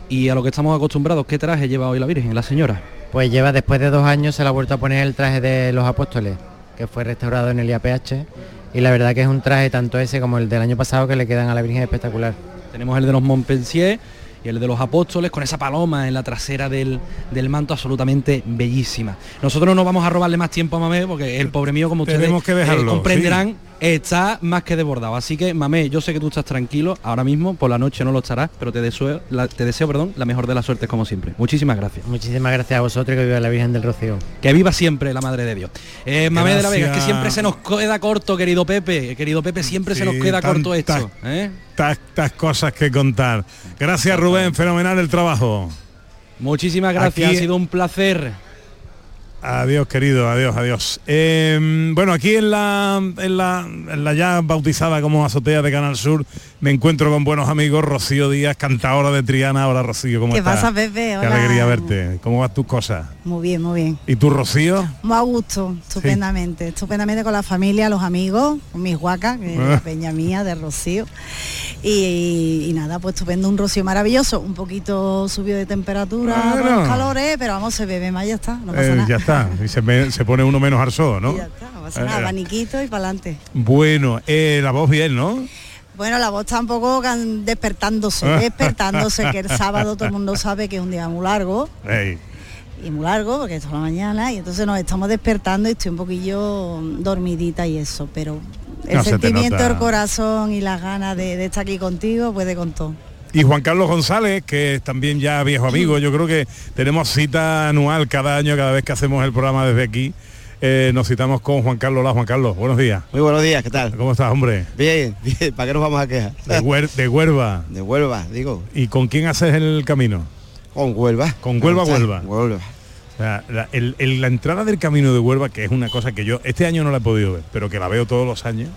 Y a lo que estamos acostumbrados, ¿qué traje lleva hoy la Virgen, la señora? Pues lleva, después de 2 años, se le ha vuelto a poner el traje de los apóstoles, que fue restaurado en el IAPH, y la verdad que es un traje, tanto ese como el del año pasado, que le quedan a la Virgen espectacular. Tenemos el de los Montpensier y el de los apóstoles, con esa paloma en la trasera del manto, absolutamente bellísima. Nosotros no nos vamos a robarle más tiempo a Mamé, porque el pobre mío, como ustedes comprenderán, está más que desbordado. Así que, Mamé, yo sé que tú estás tranquilo ahora mismo, por la noche no lo estarás, pero te deseo la mejor de las suertes, como siempre. Muchísimas gracias. Muchísimas gracias a vosotros, y que viva la Virgen del Rocío. Que viva siempre la Madre de Dios. Mamé de la Vega, es que siempre se nos queda corto, querido Pepe, siempre se nos queda corto esto. Tantas cosas que contar. Gracias, Rubén, fenomenal el trabajo. Muchísimas gracias, ha sido un placer. Adiós, querido, adiós. Bueno, aquí en la ya bautizada como azotea de Canal Sur me encuentro con buenos amigos. Rocío Díaz, cantadora de Triana. Hola, Rocío, ¿cómo estás? ¿Qué pasa, Pepe? Hola. Qué alegría verte. ¿Cómo van tus cosas? Muy bien, muy bien. ¿Y tú, Rocío? Muy a gusto, estupendamente con la familia, los amigos, con mis guacas, que es la peña mía de Rocío. Y nada, pues estupendo, un Rocío maravilloso, un poquito subido de temperatura por los calores, pero vamos, se bebe más, ya está, no pasa nada. Ya está, y se pone uno menos al sol, ¿no? Y ya está, no pasa nada, abaniquito y para adelante. Bueno, la voz bien, ¿no? Bueno, la voz está un poco despertándose, que el sábado todo el mundo sabe que es un día muy largo. Y muy largo, porque es toda la mañana, y entonces nos estamos despertando y estoy un poquillo dormidita y eso, pero el sentimiento del corazón y las ganas de estar aquí contigo, puede con todo. Y Juan Carlos González, que es también ya viejo amigo, yo creo que tenemos cita anual cada año, cada vez que hacemos el programa desde aquí. Nos citamos con Juan Carlos. Hola, Juan Carlos, buenos días. Muy buenos días, ¿qué tal? ¿Cómo estás, hombre? Bien, ¿para qué nos vamos a quejar? De Huelva. De Huelva, digo. ¿Y con quién haces el camino? Con Huelva. Con Huelva. Huelva. O sea, la entrada del camino de Huelva, que es una cosa que yo este año no la he podido ver, pero que la veo todos los años.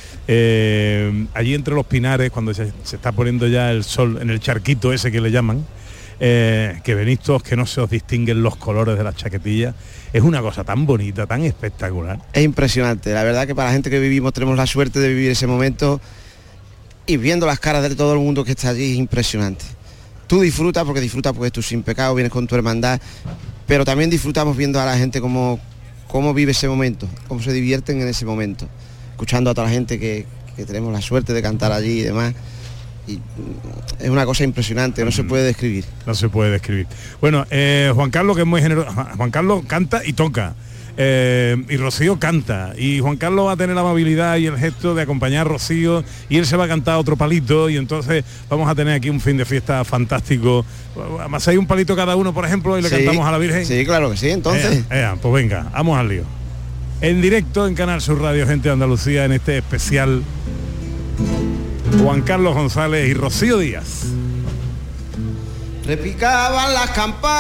Allí entre los pinares, cuando se está poniendo ya el sol en el charquito ese que le llaman, que venís todos, que no se os distinguen los colores de las chaquetillas, es una cosa tan bonita, tan espectacular. Es impresionante, la verdad que para la gente que vivimos tenemos la suerte de vivir ese momento, y viendo las caras de todo el mundo que está allí es impresionante. Tú disfrutas porque tú sin pecado, vienes con tu hermandad, pero también disfrutamos viendo a la gente cómo vive ese momento, cómo se divierten en ese momento, escuchando a toda la gente que tenemos la suerte de cantar allí y demás. Y es una cosa impresionante, no se puede describir. No se puede describir. Bueno, Juan Carlos, que es muy generoso, Juan Carlos canta y toca, y Rocío canta, y Juan Carlos va a tener la amabilidad y el gesto de acompañar a Rocío, y él se va a cantar otro palito, y entonces vamos a tener aquí un fin de fiesta fantástico. Además hay un palito cada uno, por ejemplo, y le cantamos a la Virgen. Sí, claro que sí, entonces. Pues venga, vamos al lío. En directo en Canal Sur Radio, gente de Andalucía, en este especial Juan Carlos González y Rocío Díaz. Repicaban las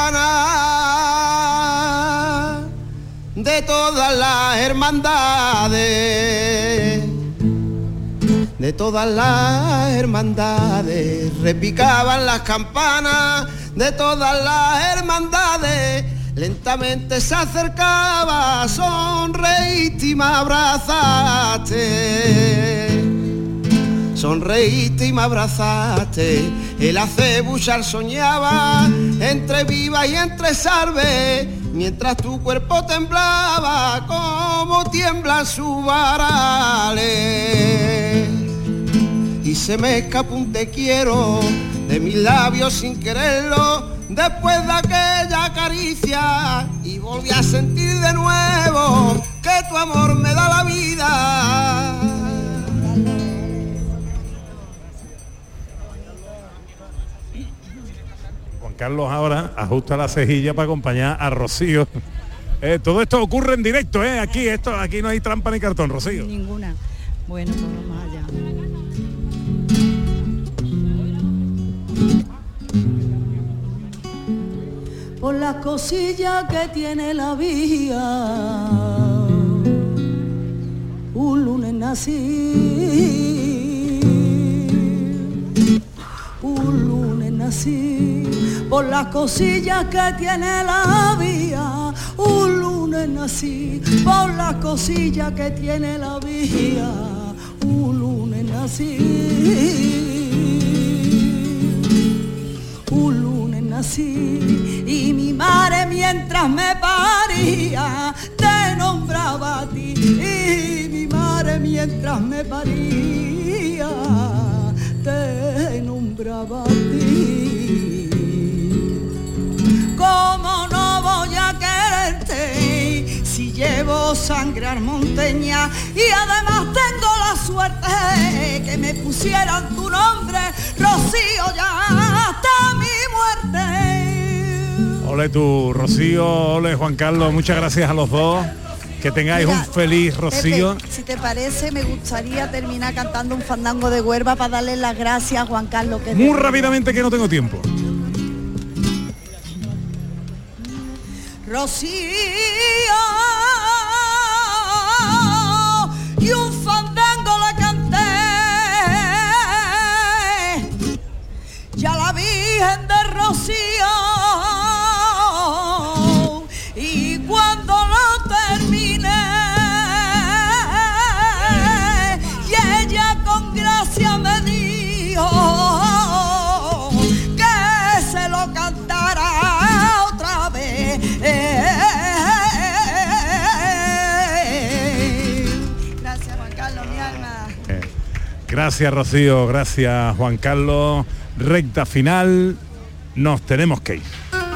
campanas de todas las hermandades, repicaban las campanas de todas las hermandades. Lentamente se acercaba, sonreíste y me abrazaste. Sonreíste y me abrazaste. El acebuchar soñaba entre viva y entre salve, mientras tu cuerpo temblaba como tiemblan sus varales. Y se me escapó un te quiero de mis labios sin quererlo, después de aquella caricia, y volví a sentir de nuevo que tu amor me da la vida. Juan Carlos ahora ajusta la cejilla para acompañar a Rocío. Todo esto ocurre en directo, aquí no hay trampa ni cartón, Rocío. Ninguna. Bueno, pues vamos allá. Por las cosillas que tiene la vía, un lunes nací, por las cosillas que tiene la vía, un lunes nací, por las cosillas que tiene la vía, un lunes nací, un lunes nací y mi madre mientras me paría te nombraba a ti y mi madre mientras me paría te nombraba a ti. ¿Cómo no voy a quererte si llevo sangre armonteña y además tengo la suerte que me pusieran tu nombre, Rocío, ya hasta mi muerte? Ole tú, Rocío, ole Juan Carlos, muchas gracias a los dos. Que tengáis un feliz Rocío. Pepe, si te parece, me gustaría terminar cantando un fandango de Huelva para darle las gracias a Juan Carlos. Que muy rápidamente, que no tengo tiempo. Rocío, y un fandango le canté, ya la Virgen de Rocío, y cuando lo terminé, y ella con gracia me dijo que se lo cantara otra vez. Gracias, Juan Carlos, mi alma. Gracias, Rocío, gracias, Juan Carlos. Recta final, nos tenemos que ir.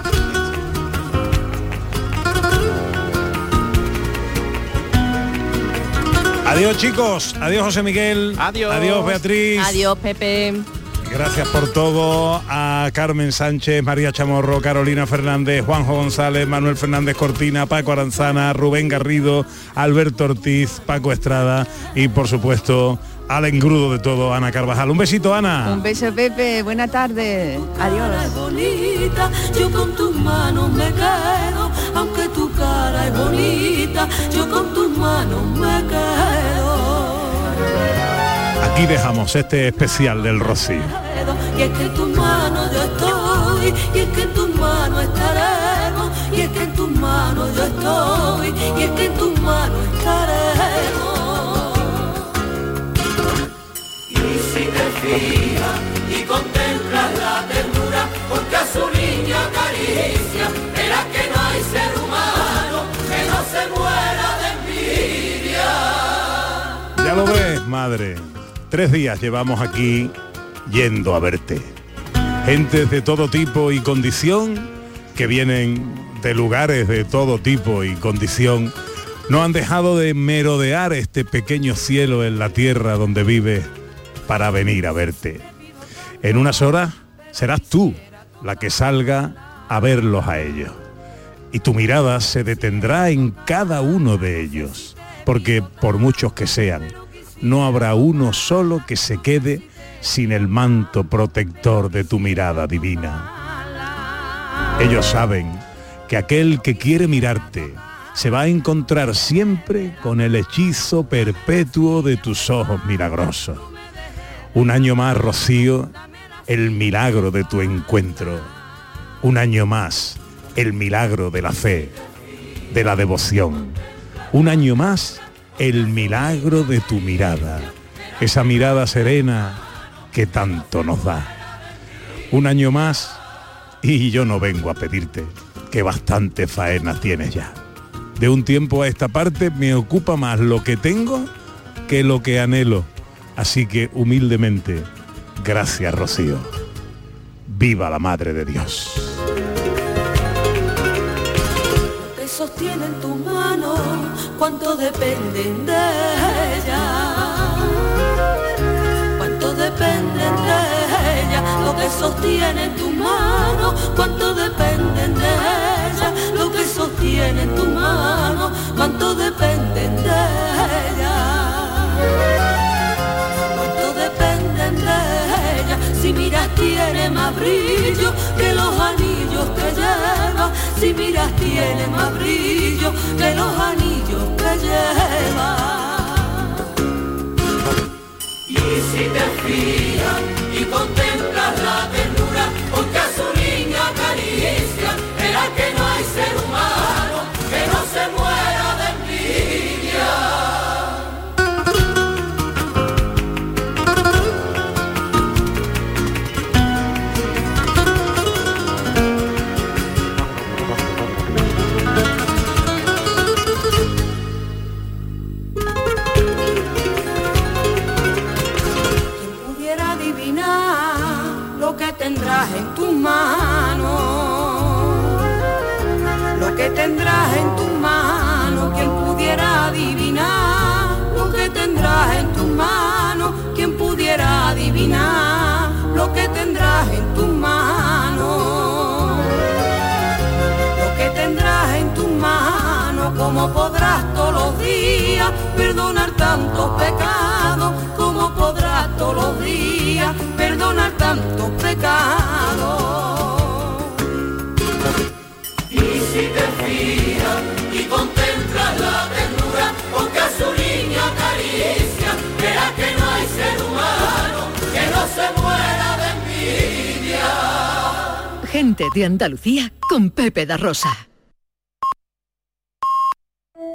Adiós, chicos, adiós, José Miguel, adiós, Beatriz, adiós, Pepe. Gracias por todo a Carmen Sánchez, María Chamorro, Carolina Fernández, Juanjo González, Manuel Fernández Cortina, Paco Aranzana, Rubén Garrido, Alberto Ortiz, Paco Estrada y por supuesto al engrudo de todo, Ana Carvajal. Un besito, Ana. Un beso, Pepe, buena tarde, adiós. Bonita, yo con tus manos me quedo, aunque tu cara es bonita, yo con tus manos me quedo. Aquí dejamos este especial del Rocío. Y es que en tus manos yo estoy, y es que en tus manos estaremos, y es que en tus manos yo estoy, y es que en tus manos estaremos. Y si te fijas y contemplas la ternura, porque a su niña acaricia, verás que no hay ser humano que no se muera de envidia. Ya lo ves, madre. 3 días llevamos aquí yendo a verte. Gentes de todo tipo y condición, que vienen de lugares de todo tipo y condición, no han dejado de merodear este pequeño cielo en la tierra donde vives para venir a verte. En unas horas serás tú la que salga a verlos a ellos. Y tu mirada se detendrá en cada uno de ellos, porque por muchos que sean, no habrá uno solo que se quede sin el manto protector de tu mirada divina. Ellos saben que aquel que quiere mirarte se va a encontrar siempre con el hechizo perpetuo de tus ojos milagrosos. Un año más, Rocío, el milagro de tu encuentro. Un año más, el milagro de la fe, de la devoción. Un año más, el milagro de tu mirada, esa mirada serena que tanto nos da. Un año más y yo no vengo a pedirte, que bastante faena tienes ya. De un tiempo a esta parte me ocupa más lo que tengo que lo que anhelo. Así que humildemente, gracias, Rocío. Viva la Madre de Dios. Que sostienen tu mano, cuánto dependen de ella, cuánto dependen de ella, lo que sostiene tu mano, cuánto dependen de ella, lo que sostiene tu mano, cuánto dependen de ella, cuánto dependen de ella, si miras tiene más brillo que los anillos que lleva, si miras tiene más brillo que los anillos que lleva. Y si te fijas y contemplas la ternura, porque a su niña acaricia, verás que no hay ser humano que no se muera de envidia. que tendrás en tus manos, quien pudiera adivinar lo que tendrás en tus manos, quien pudiera adivinar lo que tendrás en tus manos, lo que tendrás en tus manos, cómo podrás todos los días perdonar tantos pecados, cómo podrás todos los días perdonar tantos pecados. Y si te fijas y contemplas la ternura con que a su niño acaricia, verás que no hay ser humano que no se muera de envidia. Gente de Andalucía con Pepe da Rosa.